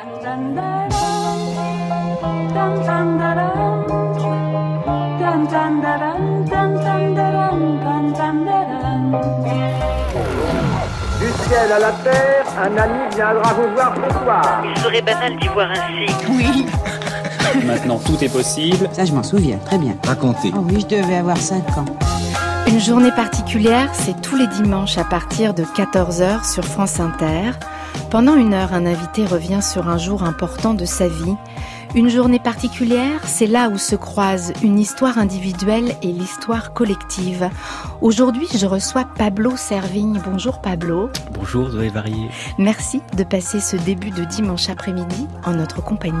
Du ciel à la terre, un ami viendra vous voir ce soir. Il serait banal d'y voir un cycle. Oui. Maintenant, tout est possible. Ça, je m'en souviens, très bien. Racontez. Oh oui, je devais avoir 5 ans. Une journée particulière, c'est tous les dimanches à partir de 14h sur France Inter. Pendant 1 heure, un invité revient sur un jour important de sa vie. Une journée particulière, c'est là où se croisent une histoire individuelle et l'histoire collective. Aujourd'hui, je reçois Pablo Servigne. Bonjour Pablo. Bonjour Zoé Varier. Merci de passer ce début de dimanche après-midi en notre compagnie.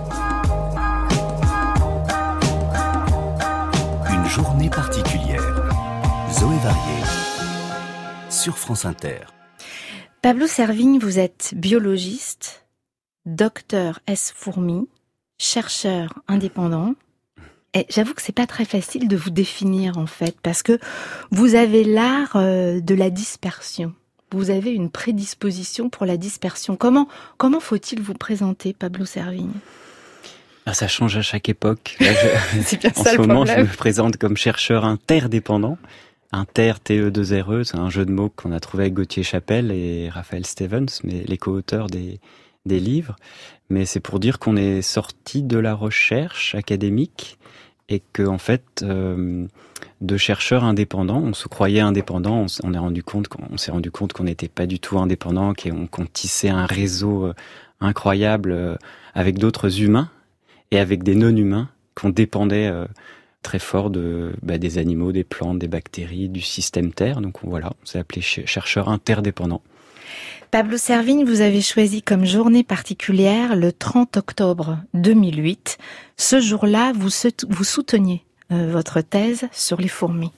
Une journée particulière. Zoé Varier sur France Inter. Pablo Servigne, vous êtes biologiste, docteur S. Fourmi, chercheur indépendant. Et j'avoue que c'est pas très facile de vous définir en fait, parce que vous avez l'art de la dispersion. Vous avez une prédisposition pour la dispersion. Comment faut-il vous présenter, Pablo Servigne ? Ça change à chaque époque. Là, c'est bien en ça ce le moment, problème. je me présente comme chercheur interdépendant. Inter, TE2RE, c'est un jeu de mots qu'on a trouvé avec Gauthier Chapelle et Raphaël Stevens, mais les co-auteurs des livres. Mais c'est pour dire qu'on est sorti de la recherche académique et que, en fait, de chercheurs indépendants, on se croyait indépendants, on s'est rendu compte qu'on n'était pas du tout indépendants, qu'on tissait un réseau incroyable avec d'autres humains et avec des non-humains, qu'on dépendait très fort des animaux, des plantes, des bactéries, du système Terre. Donc voilà, on s'est appelé chercheurs interdépendants. Pablo Servigne, vous avez choisi comme journée particulière le 30 octobre 2008. Ce jour-là, vous souteniez votre thèse sur les fourmis.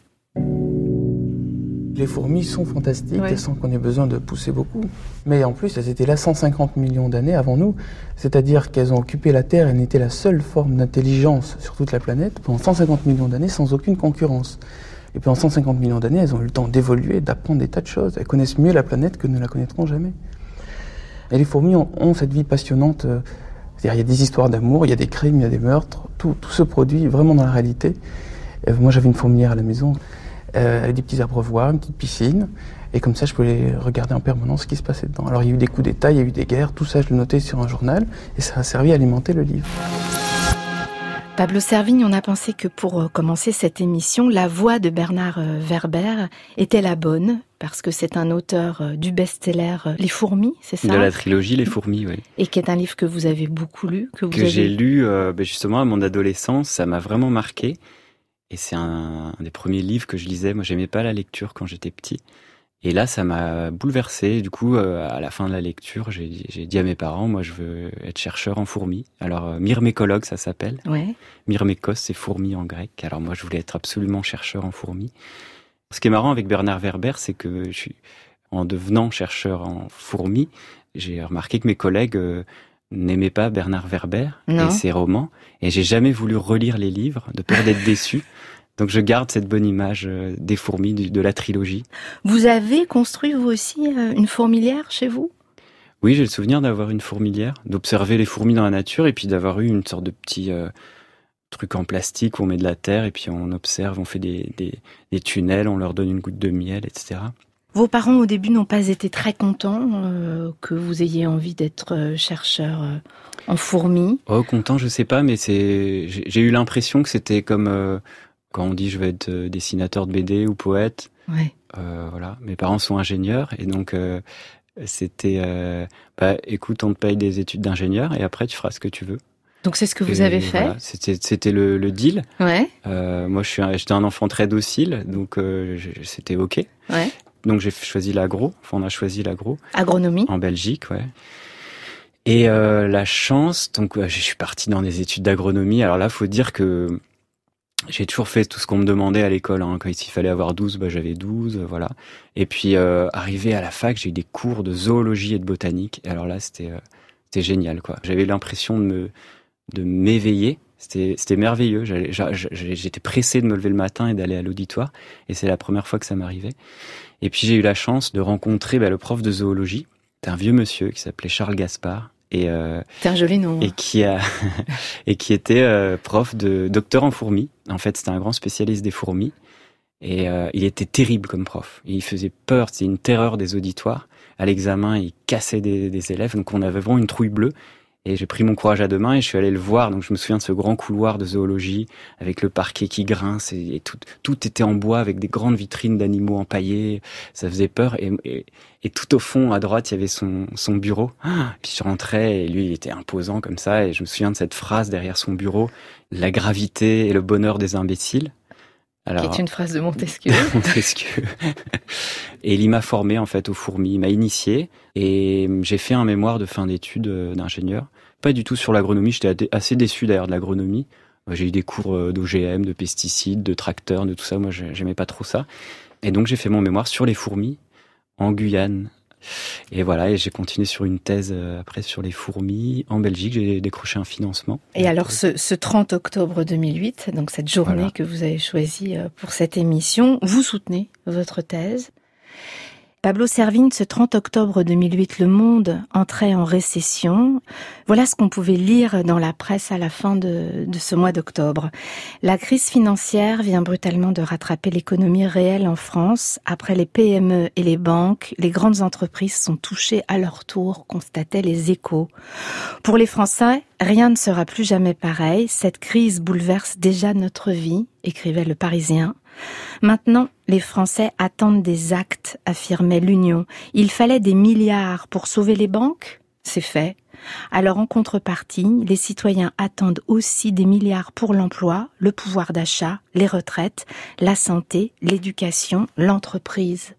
Les fourmis sont fantastiques, Ouais. sans qu'on ait besoin de pousser beaucoup. Mais en plus, elles étaient là 150 millions d'années avant nous. C'est-à-dire qu'elles ont occupé la Terre, elles n'étaient la seule forme d'intelligence sur toute la planète pendant 150 millions d'années sans aucune concurrence. Et pendant 150 millions d'années, elles ont eu le temps d'évoluer, d'apprendre des tas de choses. Elles connaissent mieux la planète que ne la connaîtront jamais. Et les fourmis ont cette vie passionnante. C'est-à-dire, il y a des histoires d'amour, il y a des crimes, il y a des meurtres. Tout se produit vraiment dans la réalité. Moi, j'avais une fourmilière à la maison. Avec des petits abreuvoirs, une petite piscine, et comme ça je pouvais regarder en permanence ce qui se passait dedans. Alors il y a eu des coups d'État, il y a eu des guerres, tout ça je le notais sur un journal, et ça a servi à alimenter le livre. Pablo Servigne, on a pensé que pour commencer cette émission, la voix de Bernard Werber était la bonne, parce que c'est un auteur du best-seller Les Fourmis, c'est ça ? De la trilogie Les Fourmis, oui. Et qui est un livre que vous avez beaucoup lu, que j'ai lu justement à mon adolescence, ça m'a vraiment marqué. Et c'est un des premiers livres que je lisais. Moi, j'aimais pas la lecture quand j'étais petit. Et là, ça m'a bouleversé. Du coup, à la fin de la lecture, j'ai dit à mes parents, moi, je veux être chercheur en fourmis. Alors, myrmécologue, ça s'appelle. Ouais. Myrmékos, c'est fourmi en grec. Alors moi, je voulais être absolument chercheur en fourmis. Ce qui est marrant avec Bernard Werber, c'est que en devenant chercheur en fourmis, j'ai remarqué que mes collègues n'aimais pas Bernard Werber Non. et ses romans, et j'ai jamais voulu relire les livres, de peur d'être déçu. Donc je garde cette bonne image des fourmis, de la trilogie. Vous avez construit vous aussi une fourmilière chez vous ? Oui, j'ai le souvenir d'avoir une fourmilière, d'observer les fourmis dans la nature, et puis d'avoir eu une sorte de petit truc en plastique où on met de la terre, et puis on observe, on fait des tunnels, on leur donne une goutte de miel, etc. Vos parents, au début, n'ont pas été très contents que vous ayez envie d'être chercheur en fourmis. Oh, content, je sais pas, mais j'ai eu l'impression que c'était comme quand on dit je veux être dessinateur de BD ou poète. Ouais. Voilà, mes parents sont ingénieurs et donc c'était écoute, on te paye des études d'ingénieur et après tu feras ce que tu veux. Donc c'est ce que vous avez fait. Voilà, c'était le deal. Ouais. Moi, j'étais un enfant très docile, donc c'était ok. Ouais. Donc j'ai choisi l'agro. Enfin, on a choisi l'agro. Agronomie. En Belgique, ouais. Et la chance, donc je suis parti dans des études d'agronomie. Alors là, faut dire que j'ai toujours fait tout ce qu'on me demandait à l'école. Hein. Quand il fallait avoir 12, j'avais 12, voilà. Et puis arrivé à la fac, j'ai eu des cours de zoologie et de botanique. Et alors là, c'était génial, quoi. J'avais l'impression de m'éveiller. C'était merveilleux. J'étais pressé de me lever le matin et d'aller à l'auditoire. Et c'est la première fois que ça m'arrivait. Et puis j'ai eu la chance de rencontrer le prof de zoologie. C'était un vieux monsieur qui s'appelait Charles Gaspard. Et c'est un joli nom. Et qui était prof de docteur en fourmis. En fait, c'était un grand spécialiste des fourmis. Et il était terrible comme prof. Il faisait peur, c'était une terreur des auditoires. À l'examen, il cassait des élèves, donc on avait vraiment une trouille bleue. Et j'ai pris mon courage à deux mains et je suis allé le voir. Donc je me souviens de ce grand couloir de zoologie avec le parquet qui grince et tout était en bois avec des grandes vitrines d'animaux empaillés. Ça faisait peur. Et tout au fond, à droite, il y avait son bureau. Puis je rentrais et lui, il était imposant comme ça. Et je me souviens de cette phrase derrière son bureau: la gravité et le bonheur des imbéciles. Alors, qui est une phrase de Montesquieu. Montesquieu. Et il m'a formé en fait aux fourmis, il m'a initié et j'ai fait un mémoire de fin d'études d'ingénieur. Pas du tout sur l'agronomie, j'étais assez déçu d'ailleurs de l'agronomie. J'ai eu des cours d'OGM, de pesticides, de tracteurs, de tout ça, moi j'aimais pas trop ça. Et donc j'ai fait mon mémoire sur les fourmis en Guyane. Et voilà, et j'ai continué sur une thèse après sur les fourmis en Belgique. J'ai décroché un financement. Et alors ce 30 octobre 2008, donc cette journée que vous avez choisie pour cette émission, vous soutenez votre thèse. Pablo Servigne, ce 30 octobre 2008, le monde entrait en récession. Voilà ce qu'on pouvait lire dans la presse à la fin de ce mois d'octobre. La crise financière vient brutalement de rattraper l'économie réelle en France. Après les PME et les banques, les grandes entreprises sont touchées à leur tour, constataient les Échos. Pour les Français, rien ne sera plus jamais pareil. Cette crise bouleverse déjà notre vie, écrivait Le Parisien. Maintenant, les Français attendent des actes, affirmait l'Union. Il fallait des milliards pour sauver les banques ? C'est fait. Alors en contrepartie, les citoyens attendent aussi des milliards pour l'emploi, le pouvoir d'achat, les retraites, la santé, l'éducation, l'entreprise.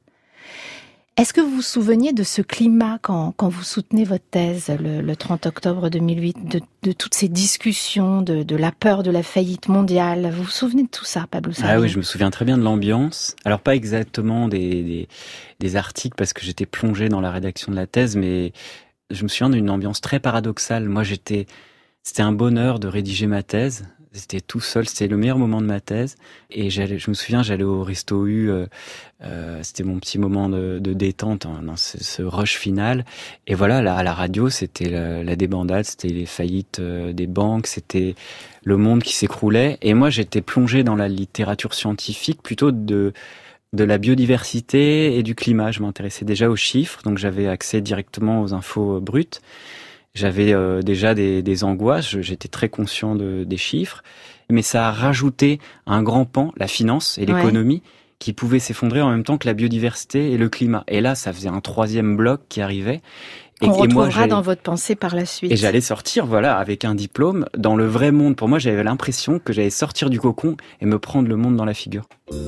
Est-ce que vous vous souveniez de ce climat quand vous soutenez votre thèse le 30 octobre 2008, de toutes ces discussions, de la peur de la faillite mondiale? Vous vous souvenez de tout ça, Pablo Servigne? Ah oui, je me souviens très bien de l'ambiance. Alors pas exactement des articles parce que j'étais plongé dans la rédaction de la thèse, mais je me souviens d'une ambiance très paradoxale. Moi, c'était un bonheur de rédiger ma thèse. C'était tout seul, c'était le meilleur moment de ma thèse. Et je me souviens, j'allais au Resto U, c'était mon petit moment de détente dans ce rush final. Et voilà, à la radio, c'était la débandade, c'était les faillites des banques, c'était le monde qui s'écroulait. Et moi, j'étais plongé dans la littérature scientifique, plutôt de la biodiversité et du climat. Je m'intéressais déjà aux chiffres, donc j'avais accès directement aux infos brutes. J'avais déjà des angoisses, j'étais très conscient des chiffres, mais ça a rajouté un grand pan, la finance et l'économie, qui pouvait s'effondrer en même temps que la biodiversité et le climat. Et là, ça faisait un troisième bloc qui arrivait. On retrouvera dans votre pensée par la suite. Et j'allais sortir, voilà, avec un diplôme dans le vrai monde. Pour moi, j'avais l'impression que j'allais sortir du cocon et me prendre le monde dans la figure.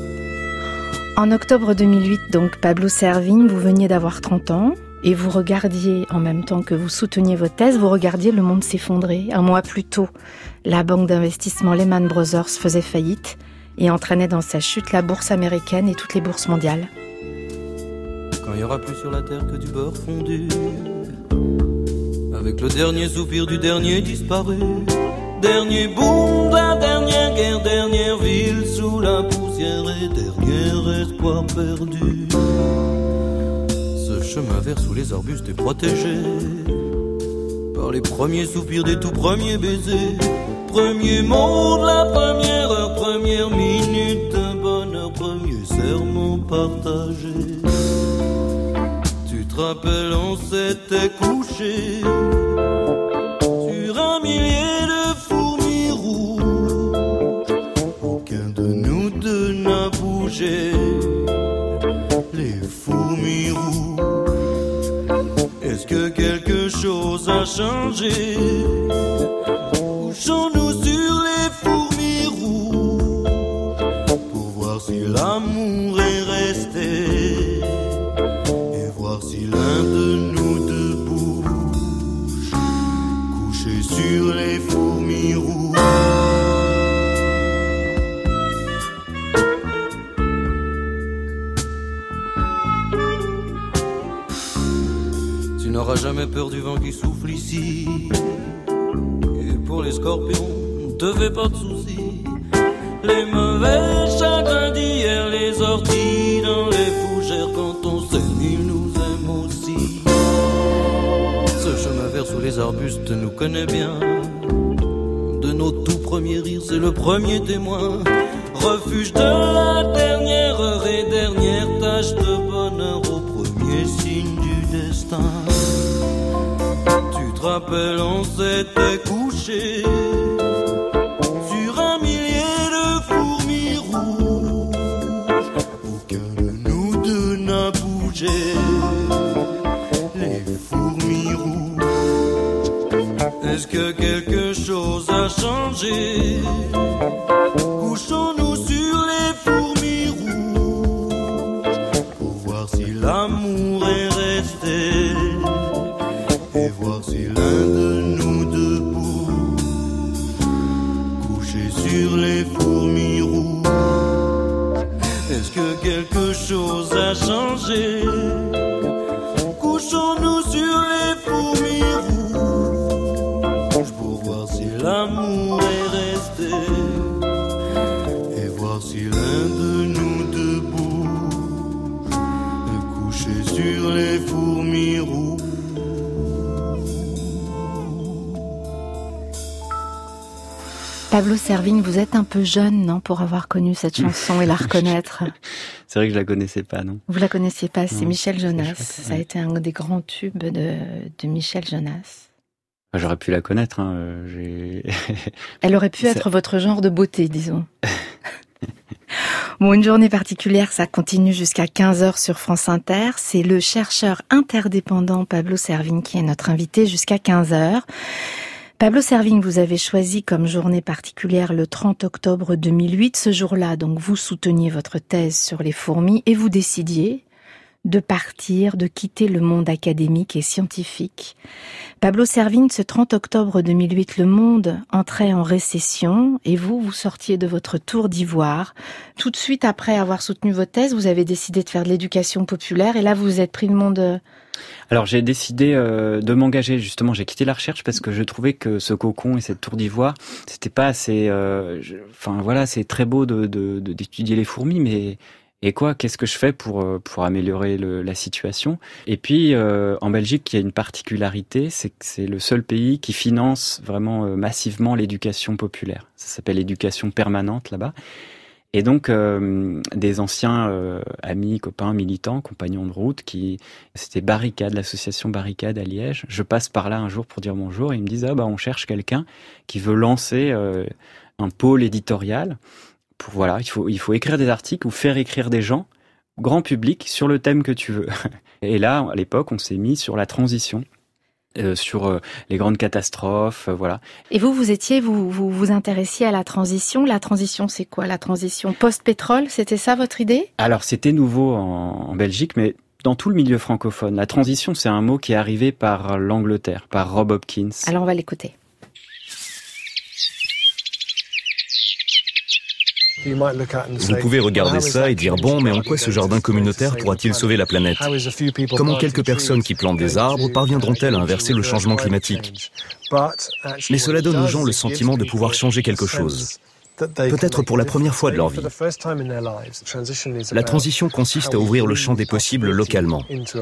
En octobre 2008, donc, Pablo Servigne, vous veniez d'avoir 30 ans. Et vous regardiez, en même temps que vous souteniez votre thèse, vous regardiez le monde s'effondrer. Un mois plus tôt, la banque d'investissement Lehman Brothers faisait faillite et entraînait dans sa chute la bourse américaine et toutes les bourses mondiales. Quand il n'y aura plus sur la terre que du beurre fondu, avec le dernier soupir du dernier disparu, dernier boom de la dernière guerre, dernière ville sous la poussière et dernier espoir perdu. Chemin vert sous les arbustes est protégé par les premiers soupirs des tout premiers baisers. Premier mot de la première heure, première minute d'un bonheur, premier serment partagé. Tu te rappelles, on s'était couché sur un millier de fourmis rouges. Aucun de nous deux n'a bougé. Les fourmis rouges. Est-ce que quelque chose a changé? Couchons-nous sur les fourmis rouges pour voir si l'amour est resté et voir si l'un de nous deux bouge. Couché sur les fourmis rouges. Tu n'auras jamais peur du vent qui souffle ici. Et pour les scorpions, ne te fais pas de soucis. Les mauvais chagrins d'hier, les orties dans les fougères. Quand on s'aime, ils nous aiment aussi. Ce chemin vers terre sous les arbustes nous connaît bien. De nos tout premiers rires, c'est le premier témoin. Refuge de la dernière heure et dernière tâche de bonheur au premier signe du destin. Tu te rappelles, on s'était couché sur un millier de fourmis rouges. Aucun de nous deux n'a bougé. Les fourmis rouges. Est-ce que quelque chose a changé? Couchons-nous sur les fourmis rouges pour voir si l'amour est resté et voir si l'un de nous deux bouge. Couché sur les fourmis rouges. Est-ce que quelque chose a changé? Couchons-nous sur les fourmis rouges pour voir si l'amour est resté et voir si l'un de nous deux bouge, couché sur les fourmis rouges. Pablo Servigne, vous êtes un peu jeune, non, pour avoir connu cette chanson et la reconnaître. C'est vrai que je la connaissais pas, non. Vous la connaissiez pas, c'est Non, Michel Jonas. chouette, Ça a ouais. été un des grands tubes de Michel Jonas. J'aurais pu la connaître, hein. Elle aurait pu Ça- être votre genre de beauté, disons. Bon, une journée particulière, ça continue jusqu'à 15h sur France Inter. C'est le chercheur interdépendant Pablo Servigne qui est notre invité jusqu'à 15h. Pablo Servigne, vous avez choisi comme journée particulière le 30 octobre 2008. Ce jour-là, donc, vous souteniez votre thèse sur les fourmis et vous décidiez de partir, de quitter le monde académique et scientifique. Pablo Servigne, ce 30 octobre 2008, le monde entrait en récession et vous sortiez de votre tour d'ivoire. Tout de suite après avoir soutenu votre thèse, vous avez décidé de faire de l'éducation populaire et là, vous vous êtes pris le monde... Alors j'ai décidé de m'engager, justement, j'ai quitté la recherche parce que je trouvais que ce cocon et cette tour d'ivoire, c'était pas assez... Enfin voilà, c'est très beau d'étudier les fourmis, mais... Et quoi, qu'est-ce que je fais pour améliorer la situation? Et puis, en Belgique, il y a une particularité, c'est que c'est le seul pays qui finance vraiment massivement l'éducation populaire. Ça s'appelle l'éducation permanente là-bas. Et donc, des anciens amis, copains, militants, compagnons de route, c'était Barricade, l'association Barricade à Liège. Je passe par là un jour pour dire bonjour et ils me disent « Ah bah on cherche quelqu'un qui veut lancer un pôle éditorial. » Voilà, il faut écrire des articles ou faire écrire des gens, grand public, sur le thème que tu veux. Et là, à l'époque, on s'est mis sur la transition, sur les grandes catastrophes, voilà. Et vous intéressiez à la transition. La transition, c'est quoi? La transition post-pétrole, c'était ça votre idée? Alors, c'était nouveau en Belgique, mais dans tout le milieu francophone. La transition, c'est un mot qui est arrivé par l'Angleterre, par Rob Hopkins. Alors, on va l'écouter. Vous pouvez regarder ça et dire bon, mais en quoi ce jardin communautaire pourra-t-il sauver la planète? Comment quelques personnes qui plantent des arbres parviendront-elles à inverser le changement climatique? Mais cela donne aux gens le sentiment de pouvoir changer quelque chose. Peut-être pour la première fois de leur vie. La transition consiste à ouvrir le champ des possibles localement.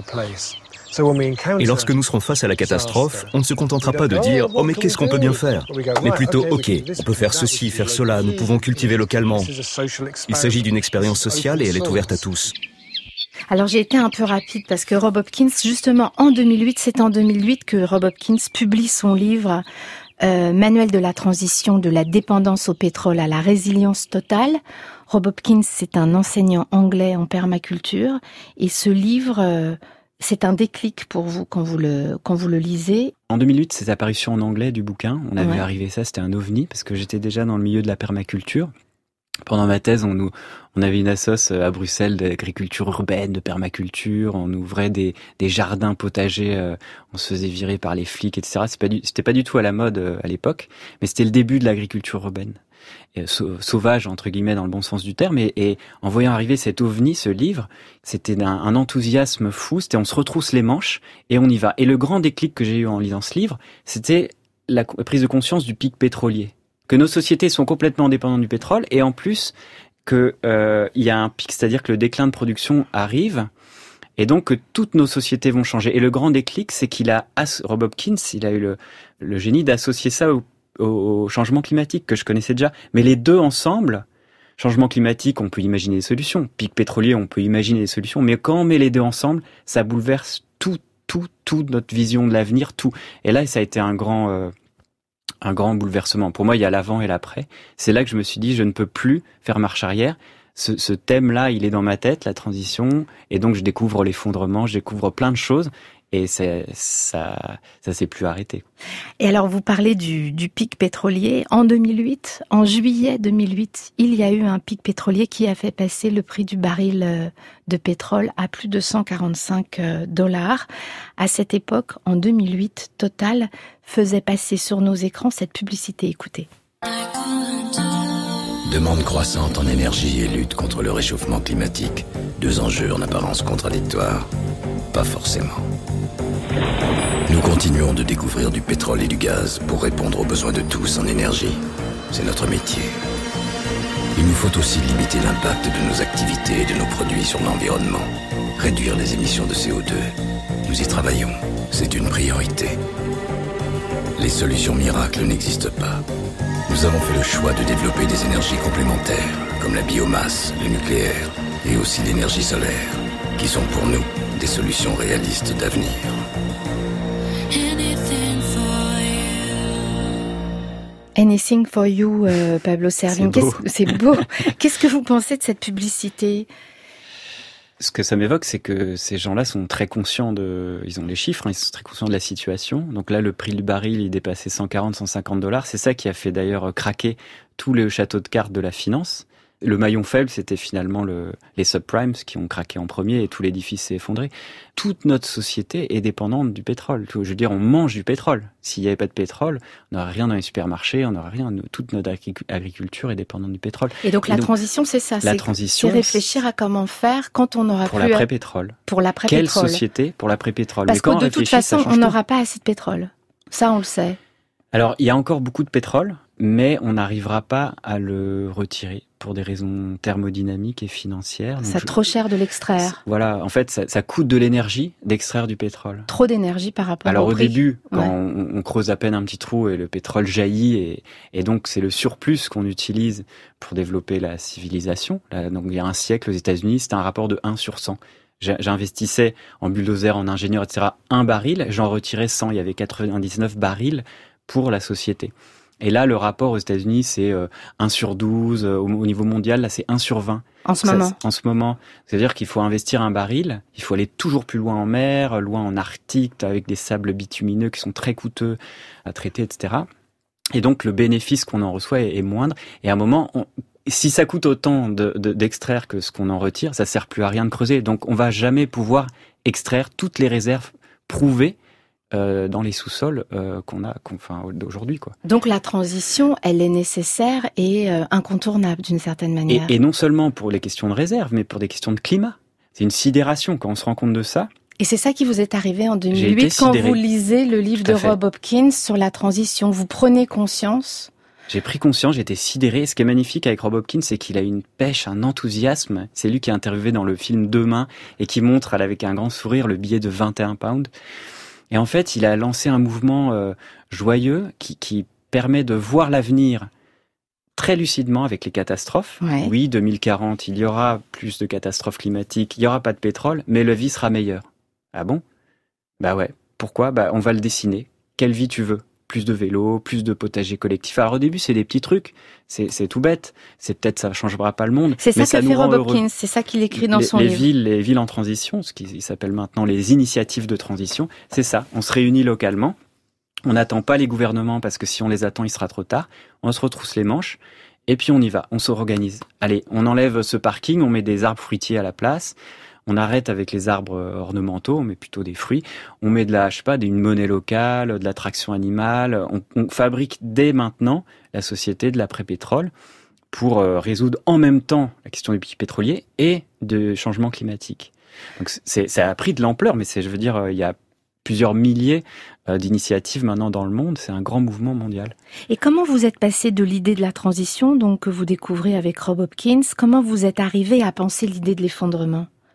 Et lorsque nous serons face à la catastrophe, on ne se contentera pas de dire « Oh, mais qu'est-ce qu'on peut bien faire ?» mais plutôt « Ok, on peut faire ceci, faire cela, nous pouvons cultiver localement. » Il s'agit d'une expérience sociale et elle est ouverte à tous. Alors j'ai été un peu rapide parce que Rob Hopkins, justement en 2008, c'est en 2008 que Rob Hopkins publie son livre Manuel de la transition de la dépendance au pétrole à la résilience totale. Rob Hopkins, c'est un enseignant anglais en permaculture et ce livre... c'est un déclic pour vous quand vous le lisez. En 2008, cette apparition en anglais du bouquin, on a vu arriver ça, c'était un ovni, parce que j'étais déjà dans le milieu de la permaculture. Pendant ma thèse, on avait une assoce à Bruxelles d'agriculture urbaine, de permaculture, on ouvrait des jardins potagers, on se faisait virer par les flics, etc. C'était pas du tout à la mode à l'époque, mais c'était le début de l'agriculture urbaine. Sauvage, entre guillemets, dans le bon sens du terme, et en voyant arriver cet ovni, ce livre, c'était un enthousiasme fou, c'était on se retrousse les manches et on y va. Et le grand déclic que j'ai eu en lisant ce livre, c'était la prise de conscience du pic pétrolier. Que nos sociétés sont complètement dépendantes du pétrole, et en plus, que il y a un pic, c'est-à-dire que le déclin de production arrive, Et donc, toutes nos sociétés vont changer. Et le grand déclic, c'est Rob Hopkins, il a eu le génie d'associer ça au changement climatique que je connaissais déjà. Mais les deux ensemble, changement climatique, on peut imaginer des solutions. Pic pétrolier, on peut imaginer des solutions. Mais quand on met les deux ensemble, ça bouleverse toute notre vision de l'avenir, tout. Et là, ça a été un grand bouleversement. Pour moi, il y a l'avant et l'après. C'est là que je me suis dit, je ne peux plus faire marche arrière. Ce thème-là, il est dans ma tête, la transition, et donc je découvre l'effondrement, je découvre plein de choses, et ça s'est plus arrêté. Et alors, vous parlez du pic pétrolier. En 2008, en juillet 2008, il y a eu un pic pétrolier qui a fait passer le prix du baril de pétrole à plus de $145. À cette époque, en 2008, Total faisait passer sur nos écrans cette publicité. Écoutez. Demande croissante en énergie et lutte contre le réchauffement climatique. Deux enjeux en apparence contradictoires. Pas forcément. Nous continuons de découvrir du pétrole et du gaz pour répondre aux besoins de tous en énergie. C'est notre métier. Il nous faut aussi limiter l'impact de nos activités et de nos produits sur l'environnement. Réduire les émissions de CO2. Nous y travaillons. C'est une priorité. Les solutions miracles n'existent pas. Nous avons fait le choix de développer des énergies complémentaires, comme la biomasse, le nucléaire et aussi l'énergie solaire, qui sont pour nous des solutions réalistes d'avenir. Anything for you, Pablo Servigne. C'est beau. Qu'est-ce que vous pensez de cette publicité ? Ce que ça m'évoque, c'est que ces gens-là sont très conscients ils ont les chiffres, ils sont très conscients de la situation. Donc là, le prix du baril, il dépassait $140-150. C'est ça qui a fait d'ailleurs craquer tous les châteaux de cartes de la finance. Le maillon faible, c'était finalement les subprimes qui ont craqué en premier et tout l'édifice s'est effondré. Toute notre société est dépendante du pétrole. Je veux dire, on mange du pétrole. S'il n'y avait pas de pétrole, on n'aurait rien dans les supermarchés, on n'aurait rien. Toute notre agriculture est dépendante du pétrole. Et donc la transition, c'est ça. C'est réfléchir à comment faire quand on aura pour l'après-pétrole. Pour l'après-pétrole. Quelle société pour l'après-pétrole? Parce que de toute façon, on n'aura pas assez de pétrole. Ça, on le sait. Alors, il y a encore beaucoup de pétrole, mais on n'arrivera pas à le retirer pour des raisons thermodynamiques et financières. C'est trop cher de l'extraire. Voilà, en fait, ça coûte de l'énergie d'extraire du pétrole. Trop d'énergie par rapport au prix. Alors au début, quand ouais. on creuse à peine un petit trou et le pétrole jaillit, et donc c'est le surplus qu'on utilise pour développer la civilisation. Là, donc il y a un siècle aux États-Unis, c'était un rapport de 1/100. J'investissais en bulldozer, en ingénieur, etc. 1 baril, j'en retirais 100. Il y avait 99 barils pour la société. Et là, le rapport aux États-Unis, c'est 1/12. Au niveau mondial, là, c'est 1/20. En ce moment. C'est-à-dire qu'il faut investir un baril, il faut aller toujours plus loin en mer, loin en Arctique, avec des sables bitumineux qui sont très coûteux à traiter, etc. Et donc, le bénéfice qu'on en reçoit est moindre. Et à un moment, si ça coûte autant d'extraire que ce qu'on en retire, ça sert plus à rien de creuser. Donc, on va jamais pouvoir extraire toutes les réserves prouvées dans les sous-sols d'aujourd'hui, quoi. Donc la transition, elle est nécessaire et incontournable d'une certaine manière. Et non seulement pour les questions de réserve, mais pour des questions de climat. C'est une sidération quand on se rend compte de ça. Et c'est ça qui vous est arrivé en 2008 quand vous lisez le livre de Rob Hopkins sur la transition. Vous prenez conscience. J'ai pris conscience, j'étais sidéré. Ce qui est magnifique avec Rob Hopkins, c'est qu'il a une pêche, un enthousiasme. C'est lui qui est interviewé dans le film Demain et qui montre avec un grand sourire le billet de 21 pounds. Et en fait, il a lancé un mouvement joyeux qui permet de voir l'avenir très lucidement avec les catastrophes. Ouais. Oui, 2040, il y aura plus de catastrophes climatiques, il n'y aura pas de pétrole, mais la vie sera meilleure. Ah bon? Bah ouais. Pourquoi? On va le dessiner. Quelle vie tu veux? Plus de vélos, plus de potagers collectifs. Alors au début, c'est des petits trucs, c'est tout bête. C'est peut-être ça changera pas le monde. C'est ça qu'a fait Rob Hopkins, c'est ça qu'il écrit dans son livre. Les villes en transition, ce qui s'appelle maintenant les initiatives de transition, c'est ça. On se réunit localement, on n'attend pas les gouvernements parce que si on les attend, il sera trop tard. On se retrousse les manches et puis on y va, on s'organise. Allez, on enlève ce parking, on met des arbres fruitiers à la place. On arrête avec les arbres ornementaux, on met plutôt des fruits. On met d'une monnaie locale, de l'attraction animale. On fabrique dès maintenant la société de l'après-pétrole pour résoudre en même temps la question du pic pétrolier et de changement climatique. Donc ça a pris de l'ampleur, mais il y a plusieurs milliers d'initiatives maintenant dans le monde. C'est un grand mouvement mondial. Et comment vous êtes passé de l'idée de la transition, donc que vous découvrez avec Rob Hopkins, comment vous êtes arrivé à penser l'idée de l'effondrement ?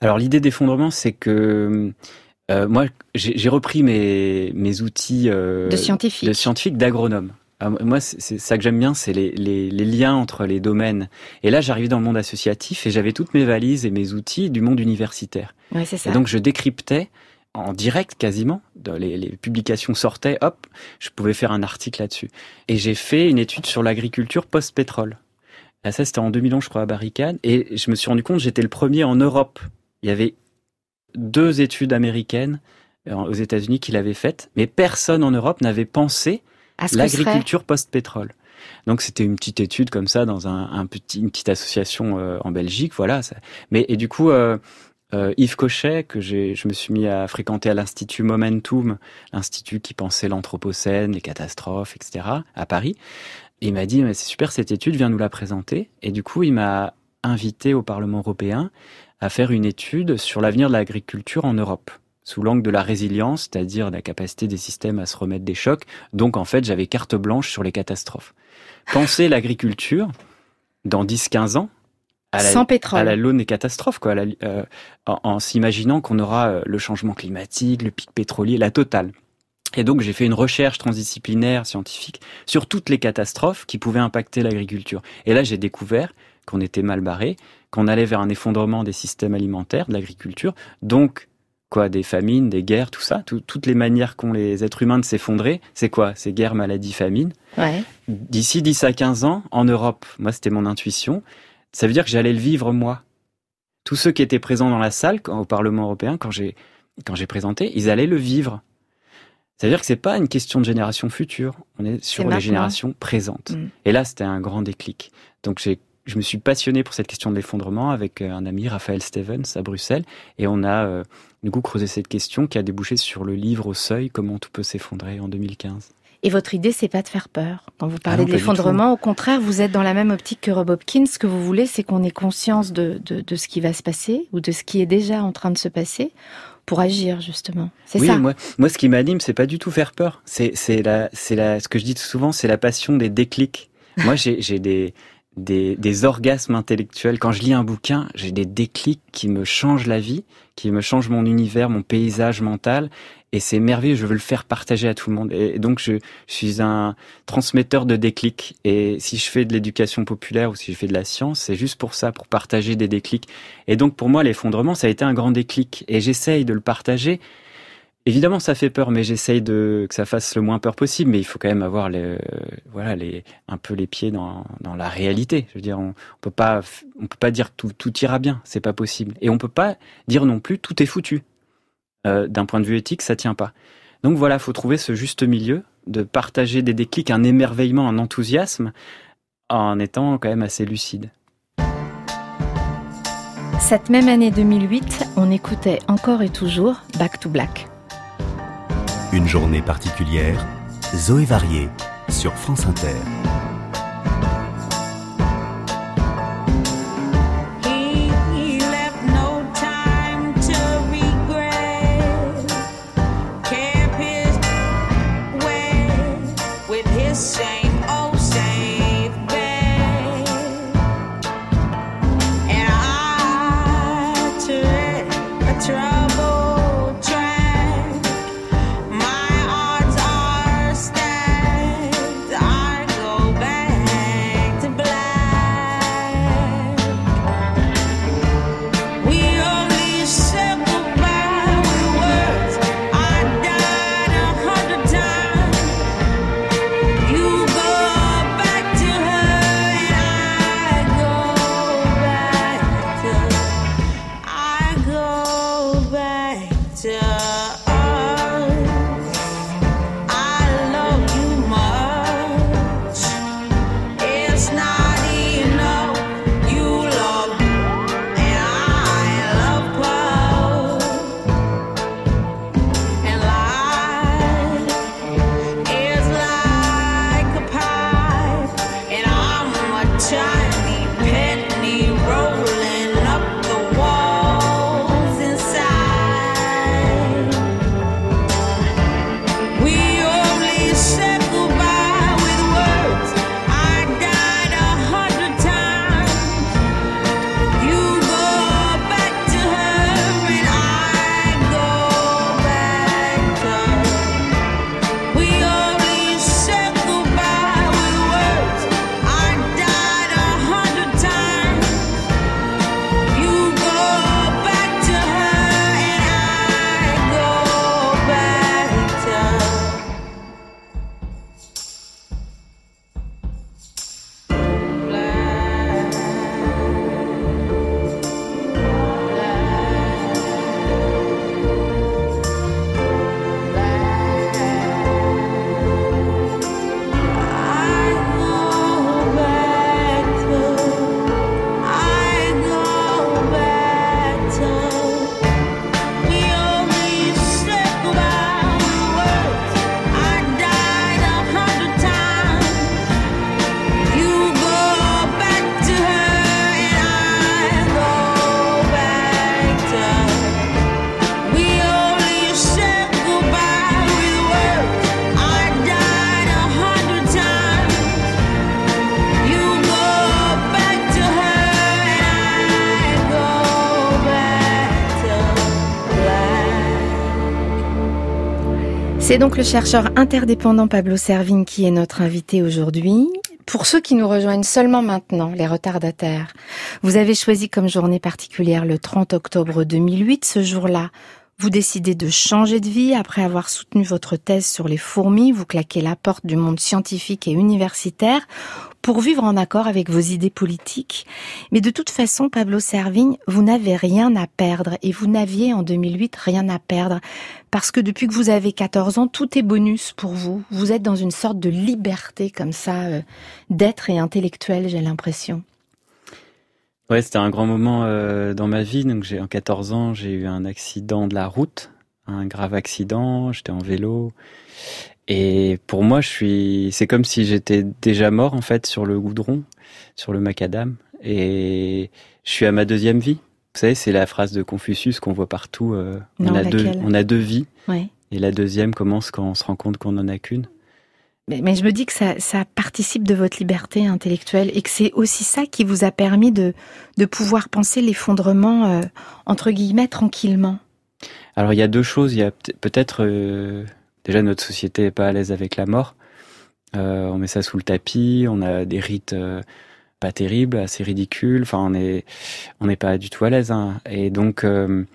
Alors l'idée d'effondrement, c'est que moi, j'ai repris mes outils de scientifique, d'agronome. Moi, c'est ça que j'aime bien, c'est les liens entre les domaines. Et là, j'arrivais dans le monde associatif et j'avais toutes mes valises et mes outils du monde universitaire. Ouais, c'est ça. Et donc, je décryptais en direct quasiment. Les publications sortaient, hop, je pouvais faire un article là-dessus. Et j'ai fait une étude sur l'agriculture post-pétrole. Là, ça, c'était en 2011, je crois, à Barricade. Et je me suis rendu compte que j'étais le premier en Europe. Il y avait 2 études américaines aux États-Unis qui l'avaient faites, mais personne en Europe n'avait pensé l'agriculture post-pétrole. Donc c'était une petite étude comme ça dans une petite association en Belgique, voilà. Et du coup, Yves Cochet, que je me suis mis à fréquenter à l'Institut Momentum, l'institut qui pensait l'anthropocène, les catastrophes, etc., à Paris. Et il m'a dit, mais c'est super cette étude, viens nous la présenter. Et du coup, il m'a invité au Parlement européen à faire une étude sur l'avenir de l'agriculture en Europe, sous l'angle de la résilience, c'est-à-dire la capacité des systèmes à se remettre des chocs. Donc, en fait, j'avais carte blanche sur les catastrophes. Penser l'agriculture dans 10-15 ans, sans pétrole, à la l'aune des catastrophes, quoi, en s'imaginant qu'on aura le changement climatique, le pic pétrolier, la totale. Et donc, j'ai fait une recherche transdisciplinaire, scientifique, sur toutes les catastrophes qui pouvaient impacter l'agriculture. Et là, j'ai découvert qu'on était mal barré, qu'on allait vers un effondrement des systèmes alimentaires, de l'agriculture, donc des famines, des guerres, tout ça, toutes les manières qu'ont les êtres humains de s'effondrer, c'est quoi? C'est guerre, maladie, famine. Ouais. D'ici 10 à 15 ans, en Europe, moi c'était mon intuition, ça veut dire que j'allais le vivre moi. Tous ceux qui étaient présents dans la salle au Parlement européen, quand j'ai présenté, ils allaient le vivre. Ça veut dire que c'est pas une question de génération future, on est sur les générations présentes. Et là, c'était un grand déclic. Donc je me suis passionné pour cette question de l'effondrement avec un ami, Raphaël Stevens, à Bruxelles. Et on a du coup creusé cette question qui a débouché sur le livre Au Seuil, Comment tout peut s'effondrer, en 2015. Et votre idée, c'est pas de faire peur. Quand vous parlez de l'effondrement, au contraire, vous êtes dans la même optique que Rob Hopkins. Ce que vous voulez, c'est qu'on ait conscience de ce qui va se passer ou de ce qui est déjà en train de se passer pour agir, justement. C'est ça. Oui, moi, ce qui m'anime, c'est pas du tout faire peur. C'est ce que je dis souvent, c'est la passion des déclics. Moi, j'ai des orgasmes intellectuels. Quand je lis un bouquin, j'ai des déclics qui me changent la vie, qui me changent mon univers, mon paysage mental. Et c'est merveilleux, je veux le faire partager à tout le monde. Et donc, je suis un transmetteur de déclics. Et si je fais de l'éducation populaire ou si je fais de la science, c'est juste pour ça, pour partager des déclics. Et donc, pour moi, l'effondrement, ça a été un grand déclic. Et j'essaye de le partager. Évidemment, ça fait peur, mais j'essaye que ça fasse le moins peur possible. Mais il faut quand même avoir un peu les pieds dans la réalité. Je veux dire, on peut pas dire tout ira bien. C'est pas possible. Et on peut pas dire non plus tout est foutu. D'un point de vue éthique, ça tient pas. Donc voilà, faut trouver ce juste milieu de partager des déclics, un émerveillement, un enthousiasme, en étant quand même assez lucide. Cette même année 2008, on écoutait encore et toujours Back to Black. Une journée particulière, Zoé Varier sur France Inter. My odds are stacked. I go C'est donc le chercheur interdépendant Pablo Servigne qui est notre invité aujourd'hui. Pour ceux qui nous rejoignent seulement maintenant, les retardataires, vous avez choisi comme journée particulière le 30 octobre 2008. Ce jour-là, vous décidez de changer de vie après avoir soutenu votre thèse sur les fourmis. Vous claquez la porte du monde scientifique et universitaire pour vivre en accord avec vos idées politiques. Mais de toute façon, Pablo Servigne, vous n'avez rien à perdre. Et vous n'aviez en 2008 rien à perdre. Parce que depuis que vous avez 14 ans, tout est bonus pour vous. Vous êtes dans une sorte de liberté comme ça, d'être et intellectuel, j'ai l'impression. Ouais, c'était un grand moment dans ma vie. Donc, en 14 ans, j'ai eu un accident de la route, un grave accident. J'étais en vélo. Et pour moi, c'est comme si j'étais déjà mort, en fait, sur le goudron, sur le macadam. Et je suis à ma deuxième vie. Vous savez, c'est la phrase de Confucius qu'on voit partout. On a deux vies. Ouais. Et la deuxième commence quand on se rend compte qu'on n'en a qu'une. Mais je me dis que ça participe de votre liberté intellectuelle et que c'est aussi ça qui vous a permis de pouvoir penser l'effondrement, entre guillemets, tranquillement. Alors, il y a deux choses. Il y a peut-être... déjà, notre société n'est pas à l'aise avec la mort. On met ça sous le tapis. On a des rites pas terribles, assez ridicules. Enfin, on n'est pas du tout à l'aise. Hein. Et donc...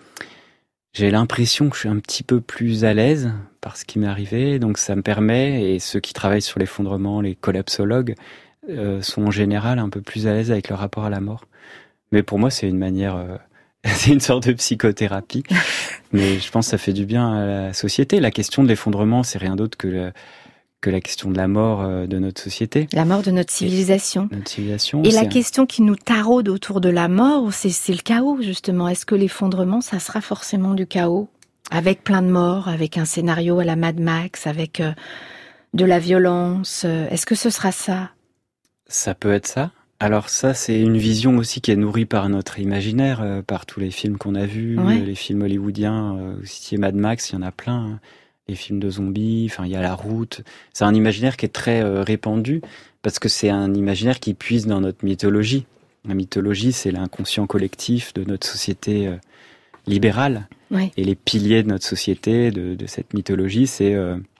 j'ai l'impression que je suis un petit peu plus à l'aise par ce qui m'est arrivé, donc ça me permet, et ceux qui travaillent sur l'effondrement, les collapsologues, sont en général un peu plus à l'aise avec leur rapport à la mort. Mais pour moi, c'est une manière, c'est une sorte de psychothérapie, mais je pense que ça fait du bien à la société. La question de l'effondrement, c'est rien d'autre que la question de la mort de notre société. La mort de notre civilisation. Notre civilisation. Et la question qui nous taraude autour de la mort, c'est le chaos, justement. Est-ce que l'effondrement, ça sera forcément du chaos ? Avec plein de morts, avec un scénario à la Mad Max, avec de la violence. Est-ce que ce sera ça ? Ça peut être ça. Alors ça, c'est une vision aussi qui est nourrie par notre imaginaire, par tous les films qu'on a vus, ouais. Les films hollywoodiens, aussi Mad Max, il y en a plein, hein. Les films de zombies, enfin il y a La Route. C'est un imaginaire qui est très répandu parce que c'est un imaginaire qui puise dans notre mythologie. La mythologie, c'est l'inconscient collectif de notre société libérale. Ouais. Et les piliers de notre société, de cette mythologie, c'est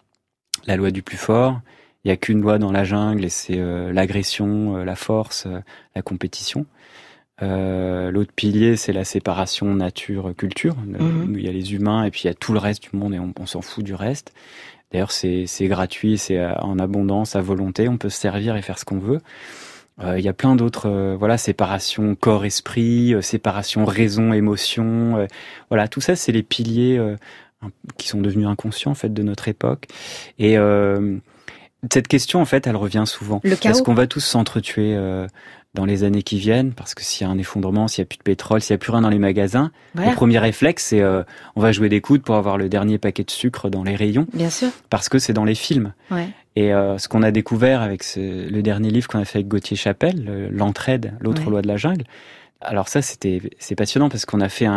la loi du plus fort. Il n'y a qu'une loi dans la jungle et c'est l'agression, la force, la compétition. L'autre pilier, c'est la séparation nature-culture. Il y a les humains et puis il y a tout le reste du monde et on s'en fout du reste. D'ailleurs, c'est gratuit, c'est en abondance, à volonté. On peut se servir et faire ce qu'on veut. Il y a plein d'autres, séparation corps-esprit, séparation raison-émotion. Voilà, tout ça, c'est les piliers qui sont devenus inconscients en fait de notre époque. Et cette question, en fait, elle revient souvent. Le chaos. Est-ce qu'on va tous s'entretuer dans les années qui viennent, parce que s'il y a un effondrement, s'il n'y a plus de pétrole, s'il n'y a plus rien dans les magasins, le premier réflexe, c'est on va jouer des coudes pour avoir le dernier paquet de sucre dans les rayons. Bien sûr. Parce que c'est dans les films. Ouais. Et ce qu'on a découvert avec le dernier livre qu'on a fait avec Gauthier Chapelle, L'Entraide, l'autre loi de la jungle, alors ça, c'est passionnant parce qu'on a fait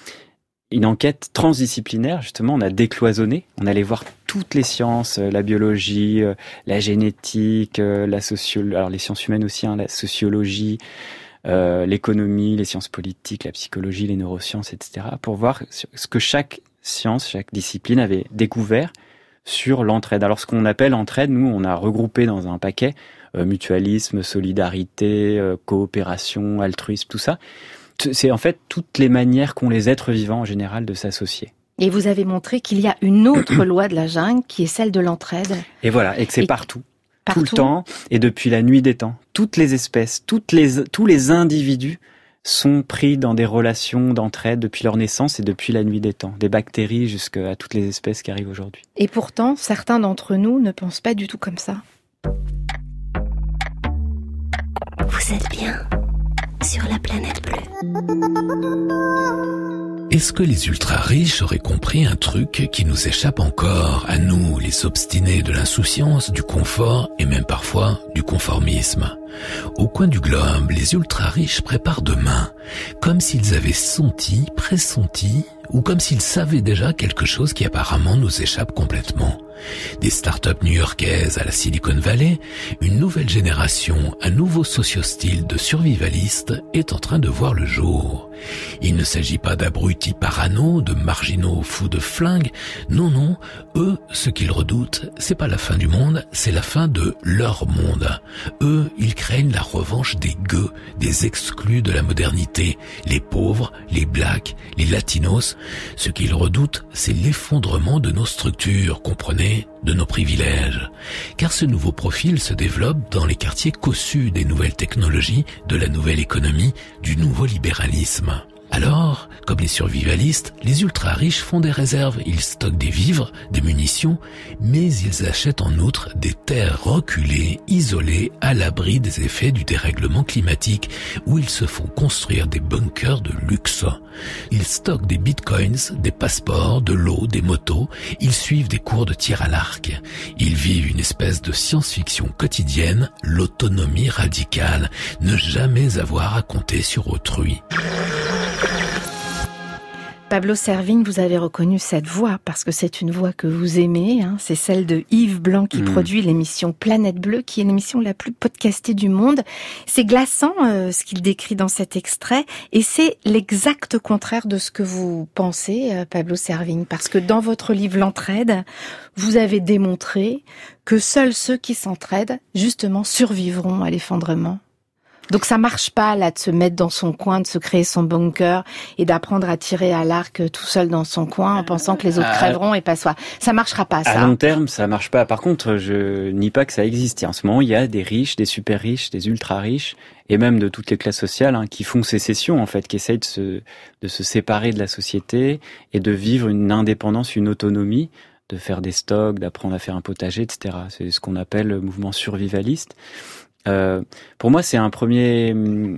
une enquête transdisciplinaire, justement, on a décloisonné, on allait voir toutes les sciences, la biologie, la génétique, alors les sciences humaines aussi, la sociologie, l'économie, les sciences politiques, la psychologie, les neurosciences, etc., pour voir ce que chaque science, chaque discipline avait découvert sur l'entraide. Alors ce qu'on appelle entraide, nous, on a regroupé dans un paquet mutualisme, solidarité, coopération, altruisme, tout ça. C'est en fait toutes les manières qu'ont les êtres vivants en général de s'associer. Et vous avez montré qu'il y a une autre loi de la jungle qui est celle de l'entraide. Et voilà, et que c'est partout, tout le temps, et depuis la nuit des temps. Toutes les espèces, tous les individus sont pris dans des relations d'entraide depuis leur naissance et depuis la nuit des temps. Des bactéries jusqu'à toutes les espèces qui arrivent aujourd'hui. Et pourtant, certains d'entre nous ne pensent pas du tout comme ça. Vous êtes bien sur la planète bleue. Est-ce que les ultra-riches auraient compris un truc qui nous échappe encore, à nous, les obstinés de l'insouciance, du confort et même parfois du conformisme ? Au coin du globe, les ultra-riches préparent demain, comme s'ils avaient pressenti, ou comme s'ils savaient déjà quelque chose qui apparemment nous échappe complètement. Des start-up new-yorkaises à la Silicon Valley, une nouvelle génération, un nouveau socio-style de survivalistes est en train de voir le jour. Il ne s'agit pas d'abrutis parano, de marginaux fous de flingue. Non, eux, ce qu'ils redoutent, c'est pas la fin du monde, c'est la fin de leur monde. Eux, ils craignent la revanche des gueux, des exclus de la modernité, les pauvres, les blacks, les latinos. Ce qu'ils redoutent, c'est l'effondrement de nos structures, comprenez, de nos privilèges. Car ce nouveau profil se développe dans les quartiers cossus des nouvelles technologies, de la nouvelle économie, du nouveau libéralisme. Alors, comme les survivalistes, les ultra-riches font des réserves. Ils stockent des vivres, des munitions, mais ils achètent en outre des terres reculées, isolées, à l'abri des effets du dérèglement climatique, où ils se font construire des bunkers de luxe. Ils stockent des bitcoins, des passeports, de l'eau, des motos. Ils suivent des cours de tir à l'arc. Ils vivent une espèce de science-fiction quotidienne, l'autonomie radicale, ne jamais avoir à compter sur autrui. Pablo Servigne, vous avez reconnu cette voix parce que c'est une voix que vous aimez. C'est celle de Yves Blanc qui produit l'émission Planète Bleue, qui est l'émission la plus podcastée du monde. C'est glaçant ce qu'il décrit dans cet extrait et c'est l'exact contraire de ce que vous pensez, Pablo Servigne, parce que dans votre livre L'Entraide, vous avez démontré que seuls ceux qui s'entraident, justement, survivront à l'effondrement. Donc ça marche pas là de se mettre dans son coin, de se créer son bunker et d'apprendre à tirer à l'arc tout seul dans son coin en pensant que les autres crèveront et pas soi. Ça marchera pas, ça. À long terme, ça marche pas. Par contre, je nie pas que ça existe. Et en ce moment, il y a des riches, des super riches, des ultra riches et même de toutes les classes sociales qui font sécession en fait, qui essayent de se séparer de la société et de vivre une indépendance, une autonomie, de faire des stocks, d'apprendre à faire un potager, etc. C'est ce qu'on appelle le mouvement survivaliste. Pour moi, c'est un premier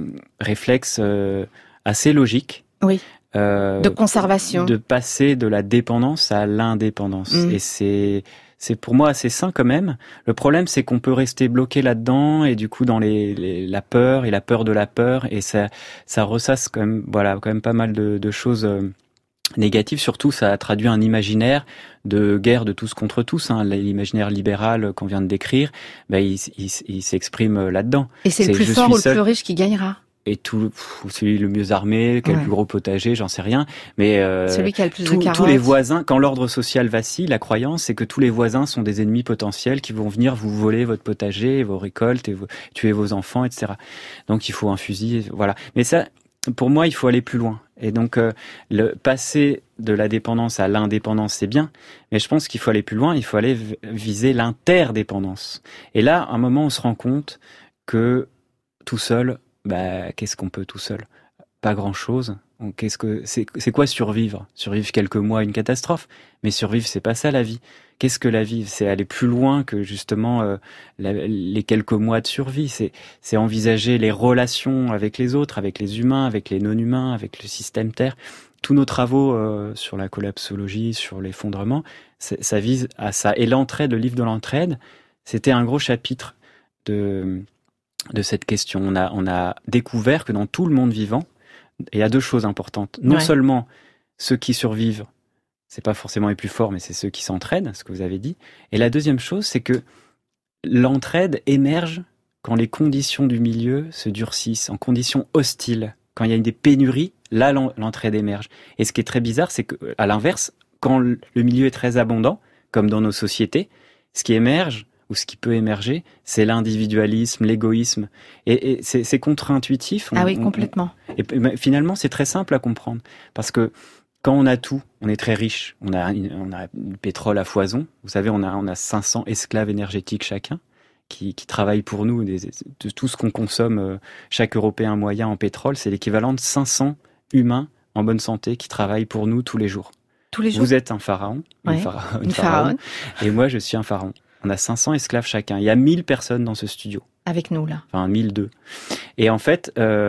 réflexe assez logique. Oui. De conservation. De passer de la dépendance à l'indépendance. Et c'est pour moi assez sain quand même. Le problème, c'est qu'on peut rester bloqué là-dedans et du coup dans la peur et la peur de la peur et ça ressasse quand même pas mal de choses négatif, surtout ça traduit un imaginaire de guerre de tous contre tous, l'imaginaire libéral qu'on vient de décrire, il s'exprime là-dedans. Et c'est le plus fort ou le plus riche qui gagnera. Et celui le mieux armé, qui a le plus gros potager, j'en sais rien, mais celui qui a le plus de carottes. Tous les voisins, quand l'ordre social vacille, la croyance c'est que tous les voisins sont des ennemis potentiels qui vont venir vous voler votre potager, vos récoltes, et tuer vos enfants, etc. Donc il faut un fusil, voilà. Mais ça, pour moi, il faut aller plus loin. Et donc, le passer de la dépendance à l'indépendance, c'est bien. Mais je pense qu'il faut aller plus loin. Il faut aller viser l'interdépendance. Et là, à un moment, on se rend compte que tout seul, qu'est-ce qu'on peut tout seul ? Pas grand-chose. C'est quoi survivre ? Survivre quelques mois à une catastrophe. Mais survivre, c'est pas ça la vie. Qu'est-ce que la vie ? C'est aller plus loin que justement les quelques mois de survie. C'est envisager les relations avec les autres, avec les humains, avec les non-humains, avec le système Terre. Tous nos travaux sur la collapsologie, sur l'effondrement, ça vise à ça. Et l'entraide, le livre de l'entraide, c'était un gros chapitre de cette question. On a découvert que dans tout le monde vivant, il y a deux choses importantes. Non seulement ceux qui survivent, c'est pas forcément les plus forts, mais c'est ceux qui s'entraident, ce que vous avez dit. Et la deuxième chose, c'est que l'entraide émerge quand les conditions du milieu se durcissent, en conditions hostiles. Quand il y a des pénuries, là, l'entraide émerge. Et ce qui est très bizarre, c'est qu'à l'inverse, quand le milieu est très abondant, comme dans nos sociétés, ce qui émerge, ou ce qui peut émerger, c'est l'individualisme, l'égoïsme. Et c'est contre-intuitif. Oui, complètement. Et finalement, c'est très simple à comprendre. Parce que quand on a tout, on est très riche. On a du pétrole à foison. Vous savez, on a 500 esclaves énergétiques chacun qui travaillent pour nous. De tout ce qu'on consomme, chaque Européen moyen en pétrole, c'est l'équivalent de 500 humains en bonne santé qui travaillent pour nous tous les jours. Tous les jours. Vous êtes un pharaon, une pharaon, et moi je suis un pharaon. On a 500 esclaves chacun. Il y a 1000 personnes dans ce studio. Avec nous, là. Enfin, 1002. Et en fait,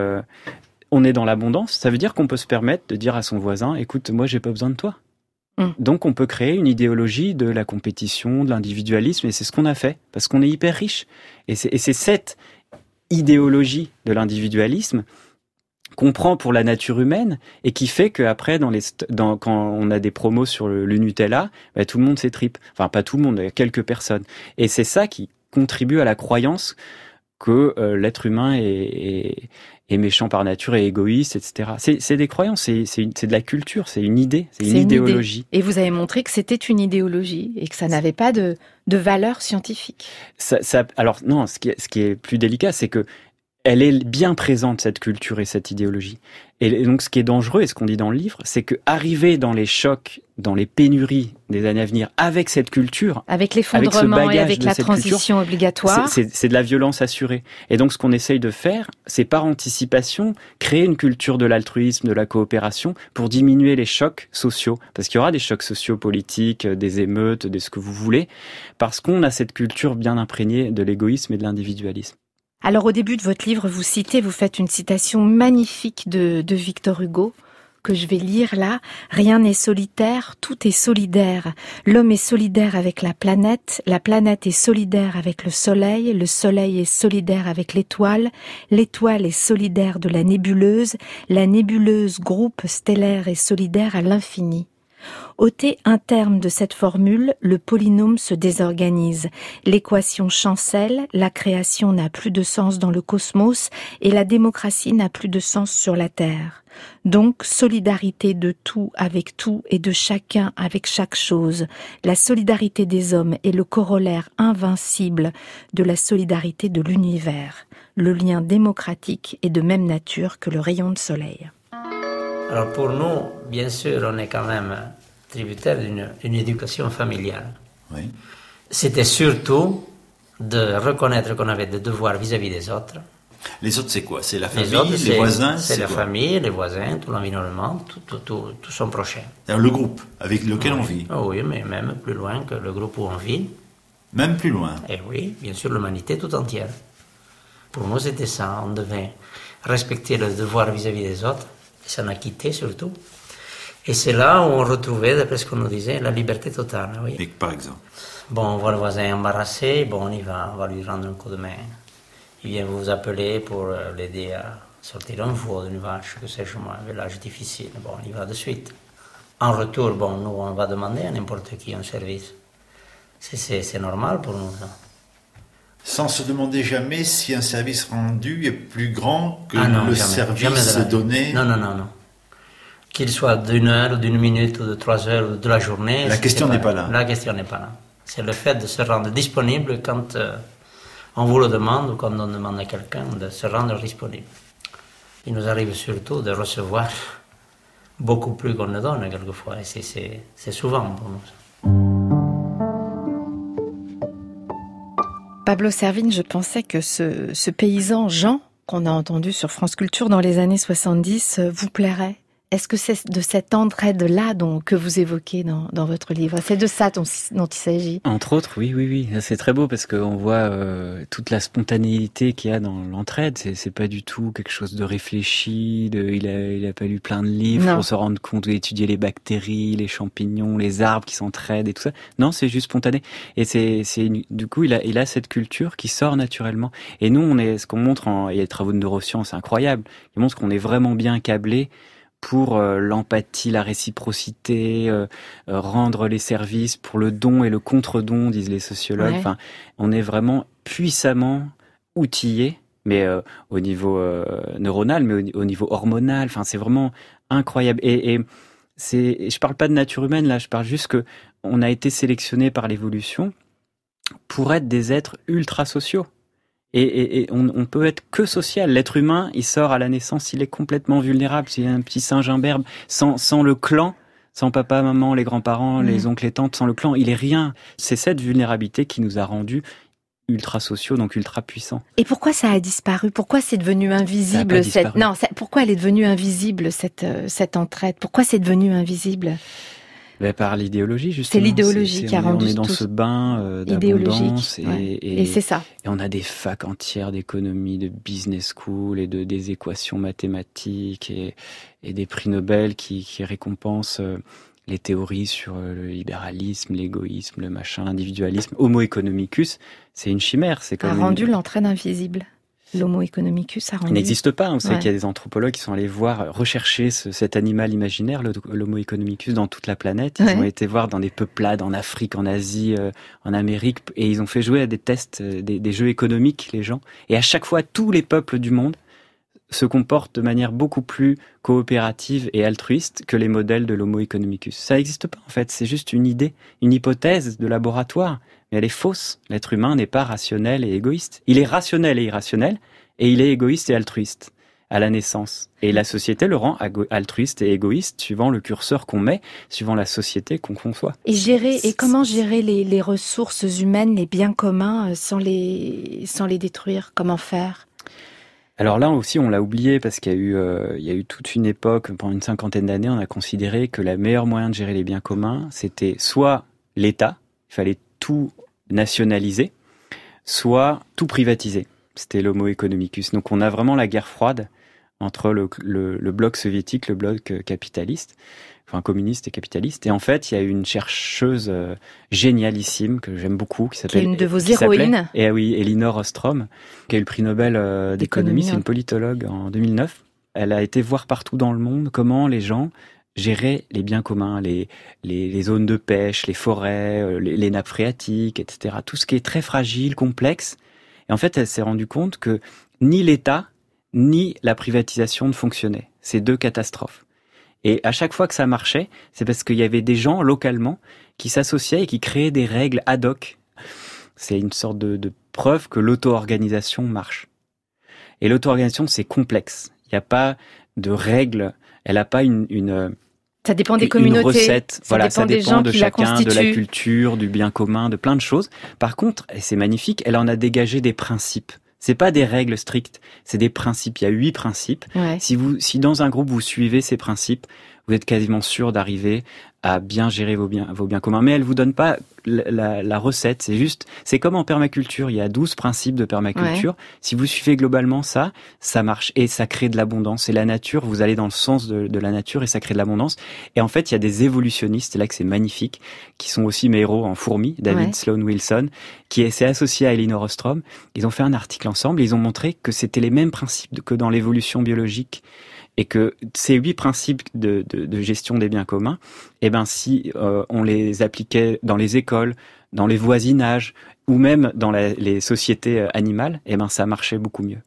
on est dans l'abondance. Ça veut dire qu'on peut se permettre de dire à son voisin, écoute, moi, j'ai pas besoin de toi. Donc, on peut créer une idéologie de la compétition, de l'individualisme, et c'est ce qu'on a fait, parce qu'on est hyper riche. Et c'est cette idéologie de l'individualisme qu'on prend pour la nature humaine et qui fait qu'après, quand on a des promos sur le Nutella, tout le monde s'étripe. Enfin, pas tout le monde, il y a quelques personnes. Et c'est ça qui contribue à la croyance que l'être humain est méchant par nature et égoïste, etc. C'est des croyances, c'est de la culture, c'est une idée, c'est une idéologie. Et vous avez montré que c'était une idéologie et que ça n'avait pas de valeur scientifique. Alors non, ce qui est plus délicat, c'est que elle est bien présente, cette culture et cette idéologie. Et donc, ce qui est dangereux, et ce qu'on dit dans le livre, c'est que arriver dans les chocs, dans les pénuries des années à venir, avec cette culture, avec l'effondrement et avec la transition obligatoire, c'est de la violence assurée. Et donc, ce qu'on essaye de faire, c'est par anticipation, créer une culture de l'altruisme, de la coopération, pour diminuer les chocs sociaux. Parce qu'il y aura des chocs sociaux, politiques, des émeutes, ce que vous voulez, parce qu'on a cette culture bien imprégnée de l'égoïsme et de l'individualisme. Alors au début de votre livre, vous faites une citation magnifique de Victor Hugo, que je vais lire là. « Rien n'est solitaire, tout est solidaire. L'homme est solidaire avec la planète est solidaire avec le soleil est solidaire avec l'étoile est solidaire de la nébuleuse groupe stellaire est solidaire à l'infini. » Ôtez un terme de cette formule, le polynôme se désorganise. L'équation chancelle, la création n'a plus de sens dans le cosmos et la démocratie n'a plus de sens sur la Terre. Donc, solidarité de tout avec tout et de chacun avec chaque chose. La solidarité des hommes est le corollaire invincible de la solidarité de l'univers. Le lien démocratique est de même nature que le rayon de soleil. Alors pour nous, bien sûr, on est quand même tributaire d'une éducation familiale. Oui. C'était surtout de reconnaître qu'on avait des devoirs vis-à-vis des autres. Les autres, c'est quoi? C'est la famille, les voisins? C'est la famille, les voisins, tout l'environnement, tout son prochain. Alors le groupe avec lequel on vit? Oui, mais même plus loin que le groupe où on vit. Même plus loin? Et oui, bien sûr, l'humanité tout entière. Pour nous, c'était ça. On devait respecter le devoir vis-à-vis des autres. S'en acquitter surtout. Et c'est là où on retrouvait, d'après ce qu'on nous disait, la liberté totale. Oui. Et par exemple? Bon, on voit le voisin embarrassé, bon, on va lui rendre un coup de main. Il vient vous appeler pour l'aider à sortir un veau d'une vache, que sais-je moi, un village difficile. Bon, il va de suite. En retour, bon, nous, on va demander à n'importe qui un service. C'est normal pour nous, ça. Sans se demander jamais si un service rendu est plus grand que service jamais donné. Non. Qu'il soit d'1 heure, d'1 minute, ou de 3 heures, ou de la journée. La question n'est pas là. La question n'est pas là. C'est le fait de se rendre disponible quand on vous le demande ou quand on demande à quelqu'un de se rendre disponible. Il nous arrive surtout de recevoir beaucoup plus qu'on ne donne quelquefois. Et c'est souvent pour nous. Pablo Servigne, je pensais que ce paysan Jean qu'on a entendu sur France Culture dans les années 70 vous plairait. Est-ce que c'est de cette entraide-là que vous évoquez dans votre livre? C'est de ça dont il s'agit? Entre autres, oui. C'est très beau parce qu'on voit toute la spontanéité qu'il y a dans l'entraide. C'est pas du tout quelque chose de réfléchi. Il a pas lu plein de livres pour se rendre compte d'étudier les bactéries, les champignons, les arbres qui s'entraident et tout ça. Non, c'est juste spontané. Et du coup, il a cette culture qui sort naturellement. Et nous, ce qu'on montre il y a des travaux de neurosciences incroyables qui montrent qu'on est vraiment bien câblés pour l'empathie, la réciprocité, rendre les services pour le don et le contre-don, disent les sociologues. Ouais. Enfin, on est vraiment puissamment outillés, mais au niveau neuronal, mais au niveau hormonal. Enfin, c'est vraiment incroyable. Et je parle pas de nature humaine là, je parle juste que on a été sélectionnés par l'évolution pour être des êtres ultra sociaux. Et on peut être que social. L'être humain, il sort à la naissance, il est complètement vulnérable. C'est un petit singe imberbe. Sans le clan, sans papa, maman, les grands-parents, les oncles et tantes, sans le clan, il est rien. C'est cette vulnérabilité qui nous a rendus ultra sociaux, donc ultra puissants. Et pourquoi ça a disparu? Pourquoi c'est devenu invisible? Pourquoi elle est devenue invisible, cette entraide? Pourquoi c'est devenu invisible? Par l'idéologie, justement. C'est l'idéologie qui a rendu tout. On est dans ce bain d'abondance. Et c'est ça. Et on a des facs entières d'économie, de business school et des équations mathématiques et des prix Nobel qui récompensent les théories sur le libéralisme, l'égoïsme, l'individualisme. Homo economicus, c'est une chimère. C'est comme rendu l'entraide invisible. l'Homo economicus a rendu. Il n'existe pas. On sait qu'il y a des anthropologues qui sont allés rechercher cet animal imaginaire, l'Homo economicus, dans toute la planète. Ils ont été voir dans des peuplades en Afrique, en Asie, en Amérique, et ils ont fait jouer à des tests, des jeux économiques, les gens. Et à chaque fois, tous les peuples du monde se comportent de manière beaucoup plus coopérative et altruiste que les modèles de l'Homo economicus. Ça n'existe pas, en fait. C'est juste une idée, une hypothèse de laboratoire. Mais elle est fausse. L'être humain n'est pas rationnel et égoïste. Il est rationnel et irrationnel, et il est égoïste et altruiste à la naissance. Et la société le rend altruiste et égoïste suivant le curseur qu'on met, suivant la société qu'on conçoit. Et comment gérer les ressources humaines, les biens communs, sans les détruire? Comment faire? Alors là aussi, on l'a oublié parce qu'il y a eu toute une époque, pendant une 50aine d'années, on a considéré que le meilleur moyen de gérer les biens communs, c'était soit l'État, il fallait tout nationaliser, soit tout privatiser. C'était l'Homo economicus. Donc on a vraiment la guerre froide entre le bloc soviétique, le bloc capitaliste, enfin communiste et capitaliste. Et en fait, il y a une chercheuse génialissime que j'aime beaucoup, qui s'appelle... Qui est une de vos héroïnes. Et oui, Elinor Ostrom, qui a eu le prix Nobel d'économie. C'est une politologue en 2009. Elle a été voir partout dans le monde comment les gens géraient les biens communs, les zones de pêche, les forêts, les nappes phréatiques, etc. Tout ce qui est très fragile, complexe. Et en fait, elle s'est rendue compte que ni l'État, ni la privatisation ne fonctionnaient. C'est deux catastrophes. Et à chaque fois que ça marchait, c'est parce qu'il y avait des gens localement qui s'associaient et qui créaient des règles ad hoc. C'est une sorte de preuve que l'auto-organisation marche. Et l'auto-organisation, c'est complexe. Il n'y a pas de règles. Elle n'a pas ça dépend des communautés. Une recette. Ça dépend de chacun, de la culture, du bien commun, de plein de choses. Par contre, et c'est magnifique, elle en a dégagé des principes. C'est pas des règles strictes, c'est des principes. Il y a 8 principes. Ouais. Si dans un groupe vous suivez ces principes, vous êtes quasiment sûr d'arriver à bien gérer vos biens communs. Mais elle vous donne pas la recette. C'est comme en permaculture. Il y a 12 principes de permaculture. Ouais. Si vous suivez globalement ça marche. Et ça crée de l'abondance. Et la nature, vous allez dans le sens de la nature et ça crée de l'abondance. Et en fait, il y a des évolutionnistes, c'est là que c'est magnifique, qui sont aussi mes héros en fourmis, David Sloan Wilson, qui s'est associé à Elinor Ostrom. Ils ont fait un article ensemble et ils ont montré que c'était les mêmes principes que dans l'évolution biologique. Et que ces 8 principes de gestion des biens communs, si on les appliquait dans les écoles, dans les voisinages, ou même dans les sociétés animales, ça marchait beaucoup mieux.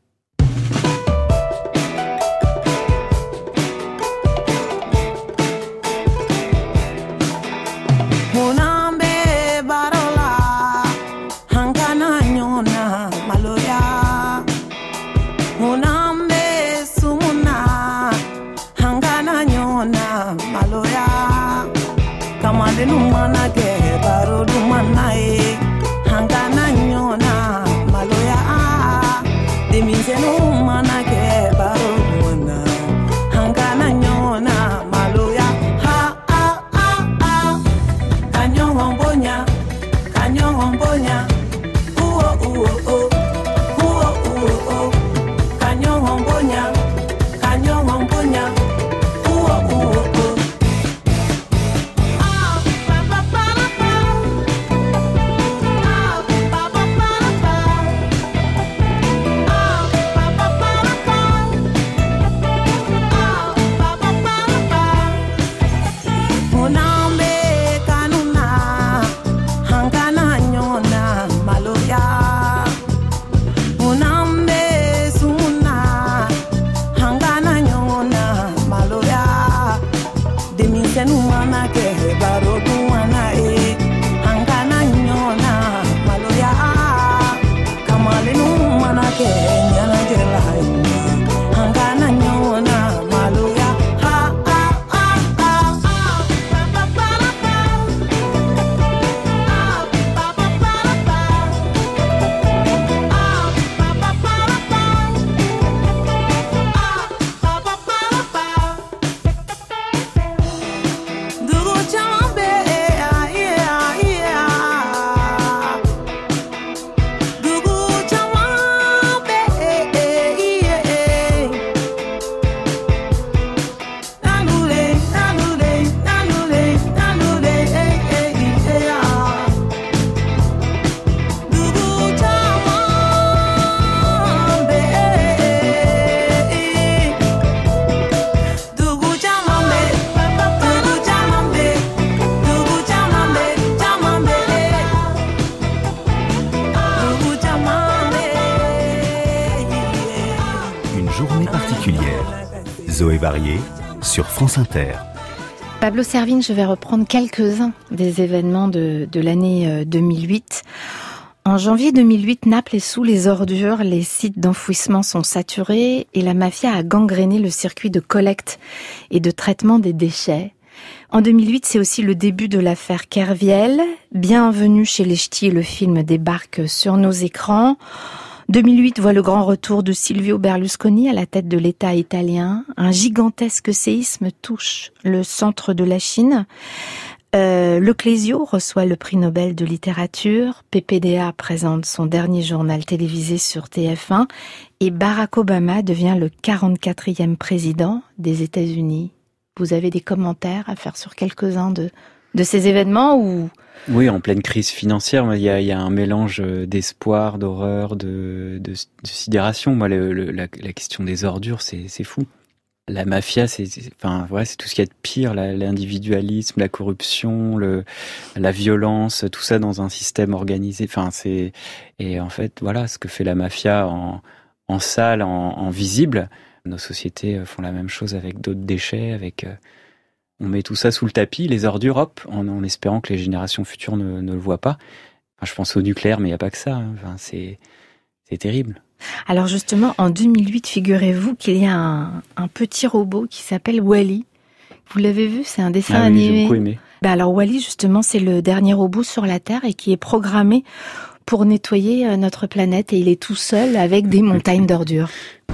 particulière. Zoé Varier sur France Inter. Pablo Servigne, je vais reprendre quelques-uns des événements de l'année 2008. En janvier 2008, Naples est sous les ordures, les sites d'enfouissement sont saturés et la mafia a gangréné le circuit de collecte et de traitement des déchets. En 2008, c'est aussi le début de l'affaire Kerviel. Bienvenue chez les Ch'tis, le film débarque sur nos écrans. 2008 voit le grand retour de Silvio Berlusconi à la tête de l'État italien. Un gigantesque séisme touche le centre de la Chine. Le Clésio reçoit le prix Nobel de littérature. PPDA présente son dernier journal télévisé sur TF1. Et Barack Obama devient le 44e président des États-Unis. Vous avez des commentaires à faire sur quelques-uns de ces événements ou... Oui, en pleine crise financière, il y a un mélange d'espoir, d'horreur, de sidération. Moi, la question des ordures, c'est fou. La mafia, c'est tout ce qu'il y a de pire, l'individualisme, la corruption, la violence, tout ça dans un système organisé. Et en fait, voilà, ce que fait la mafia en salle, en visible. Nos sociétés font la même chose avec d'autres déchets, on met tout ça sous le tapis, les ordures, hop, en espérant que les générations futures ne le voient pas. Je pense au nucléaire, mais il n'y a pas que ça. C'est terrible. Alors justement, en 2008, figurez-vous qu'il y a un petit robot qui s'appelle Wall-E. Vous l'avez vu, c'est un dessin animé. Oui, j'ai beaucoup aimé. Alors Wall-E, justement, c'est le dernier robot sur la Terre et qui est programmé pour nettoyer notre planète. Et il est tout seul avec des montagnes d'ordures.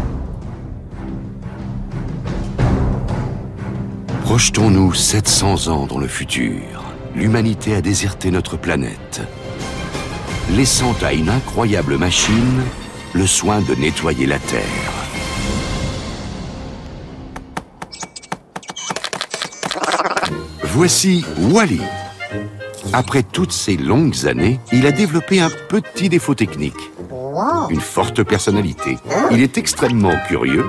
Projetons-nous 700 ans dans le futur. L'humanité a déserté notre planète, laissant à une incroyable machine le soin de nettoyer la Terre. Voici Wall-E. Après toutes ces longues années, il a développé un petit défaut technique. Une forte personnalité. Il est extrêmement curieux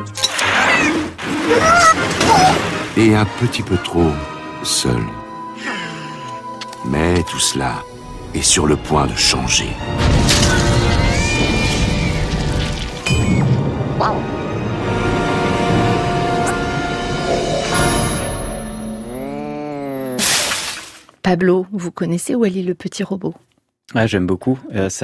et un petit peu trop seul. Mais tout cela est sur le point de changer. Pablo, vous connaissez Wall-E, le petit robot? J'aime beaucoup.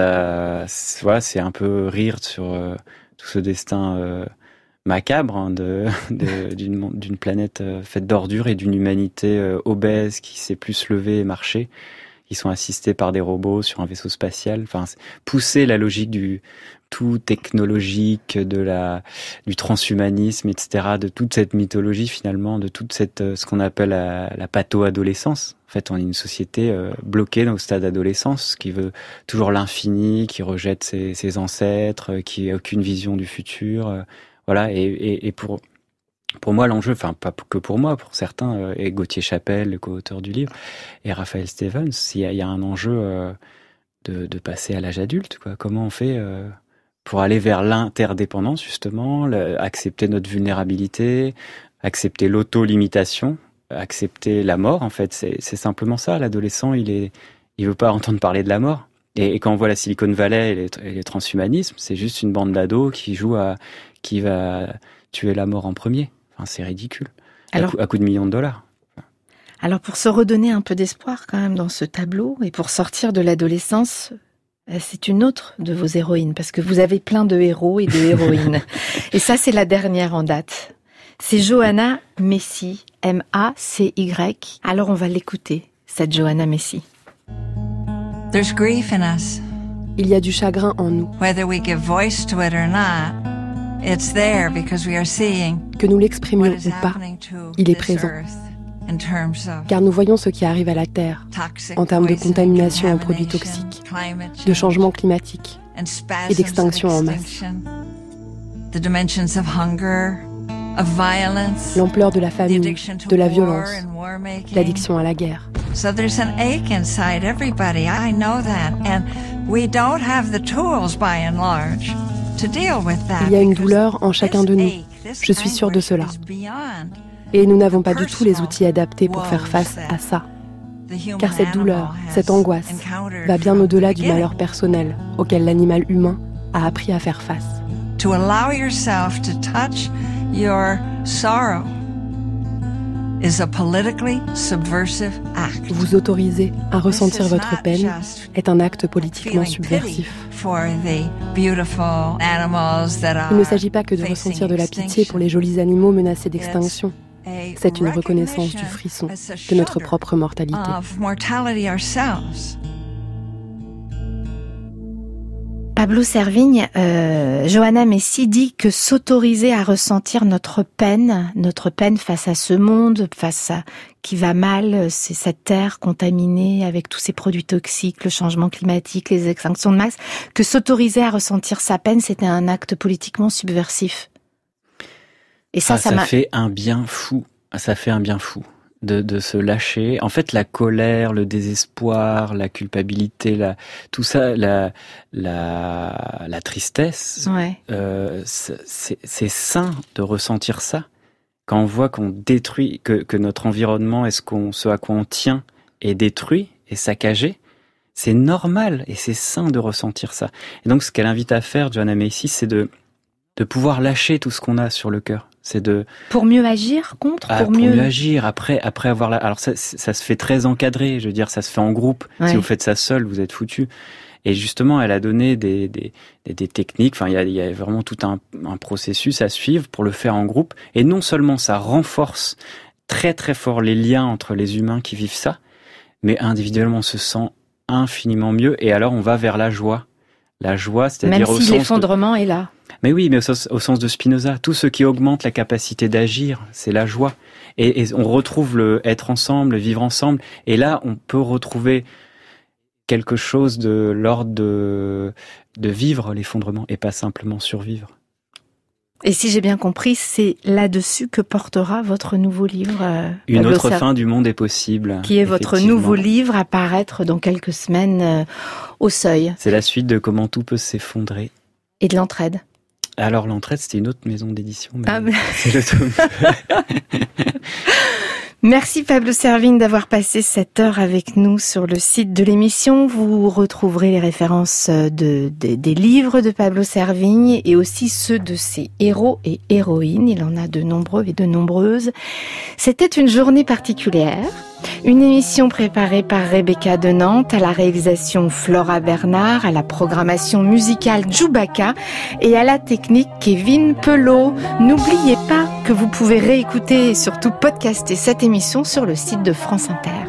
C'est un peu rire sur tout ce destin macabre d'une planète faite d'ordures et d'une humanité obèse qui sait plus se lever et marcher. Ils sont assistés par des robots sur un vaisseau spatial. Pousser la logique du tout technologique, du transhumanisme, etc., de toute cette mythologie finalement, de toute ce qu'on appelle la patho-adolescence. En fait, on est une société bloquée au stade d'adolescence, qui veut toujours l'infini, qui rejette ses ancêtres, qui n'a aucune vision du futur. Voilà, et pour moi, l'enjeu, pas que pour moi, pour certains, et Gauthier Chapelle, le co-auteur du livre, et Raphaël Stevens, il y a un enjeu de passer à l'âge adulte, quoi. Comment on fait pour aller vers l'interdépendance, justement, accepter notre vulnérabilité, accepter l'auto-limitation, accepter la mort, en fait. C'est simplement ça. L'adolescent, il veut pas entendre parler de la mort. Et quand on voit la Silicon Valley et les transhumanismes, c'est juste une bande d'ados qui va tuer la mort en premier. C'est ridicule. À coup de millions de dollars. Alors, pour se redonner un peu d'espoir quand même dans ce tableau et pour sortir de l'adolescence, c'est une autre de vos héroïnes, parce que vous avez plein de héros et de héroïnes. Et ça, c'est la dernière en date. C'est Johanna Macy, M-A-C-Y. Alors, on va l'écouter, cette Johanna Macy. There's grief in us. Il y a du chagrin en nous. Whether we give voice to it or not, it's there because we are seeing. Que nous l'exprimions ou pas, il est présent. Car nous voyons ce qui arrive à la Terre en termes de contamination en produits toxiques, de changement climatique et d'extinction en masse. L'ampleur de la famine, de la violence, l'addiction à la guerre. So there's an ache inside everybody. I know that. And we don't have the tools by and large to deal with that. Il y a une douleur en chacun de nous. Je suis sûre de cela. Et nous n'avons pas du tout les outils adaptés pour faire face à ça. Car cette douleur, cette angoisse, va bien au-delà du malheur personnel auquel l'animal humain a appris à faire face. To allow yourself to touch your sorrow is a politically subversive act. Vous autoriser à ressentir votre peine est un acte politiquement subversif. Il ne s'agit pas que de ressentir de la pitié pour les jolis animaux menacés d'extinction. C'est une reconnaissance du frisson, de notre propre mortalité. Pablo Servigne, Johanna Messi dit que s'autoriser à ressentir notre peine face à ce monde, face à qui va mal, c'est cette terre contaminée avec tous ces produits toxiques, le changement climatique, les extinctions de masse, que s'autoriser à ressentir sa peine, c'était un acte politiquement subversif. Et ça fait un bien fou. Ça fait un bien fou. De se lâcher. En fait, la colère, le désespoir, la culpabilité, tout ça, la tristesse, c'est sain de ressentir ça. Quand on voit qu'on détruit, que notre environnement et ce à quoi on tient est détruit et saccagé, c'est normal et c'est sain de ressentir ça. Et donc, ce qu'elle invite à faire, Johanna Messi, c'est de pouvoir lâcher tout ce qu'on a sur le cœur. C'est pour mieux agir contre, pour mieux agir après avoir alors ça se fait très encadré, je veux dire, ça se fait en groupe. Si vous faites ça seul, vous êtes foutu. Et justement, elle a donné des techniques. Enfin, il y a vraiment tout un processus à suivre pour le faire en groupe. Et non seulement ça renforce très très fort les liens entre les humains qui vivent ça, mais individuellement on se sent infiniment mieux. Et alors on va vers la joie. La joie, c'est-à-dire même si l'effondrement est là. Mais oui, mais au sens de Spinoza, tout ce qui augmente la capacité d'agir, c'est la joie. Et on retrouve le être ensemble, le vivre ensemble. Et là, on peut retrouver quelque chose de l'ordre de vivre l'effondrement et pas simplement survivre. Et si j'ai bien compris, c'est là-dessus que portera votre nouveau livre. Une autre fin du monde est possible. Qui est votre nouveau livre à paraître dans quelques semaines au Seuil. C'est la suite de Comment tout peut s'effondrer. Et de l'entraide. Alors l'entraide, c'était une autre maison d'édition. Mais c'est le tome. Merci Pablo Servigne d'avoir passé cette heure avec nous sur le site de l'émission. Vous retrouverez les références des livres de Pablo Servigne et aussi ceux de ses héros et héroïnes. Il en a de nombreux et de nombreuses. C'était une journée particulière. Une émission préparée par Rebecca de Nantes, à la réalisation Flora Bernard, à la programmation musicale Djoubaka et à la technique Kevin Pelot. N'oubliez pas que vous pouvez réécouter et surtout podcaster cette émission sur le site de France Inter.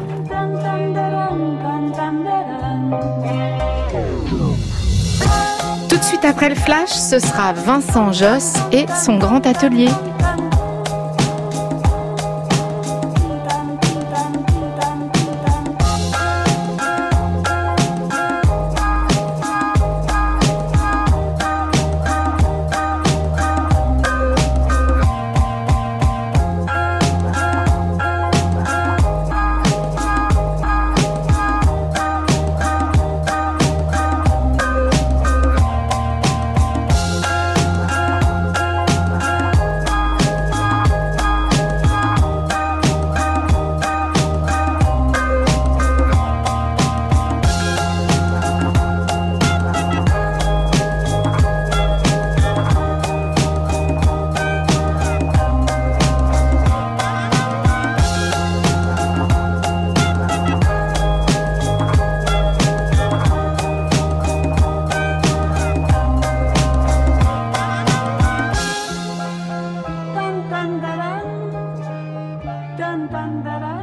Tout de suite après le flash, ce sera Vincent Josse et son grand atelier. dun dun dun dun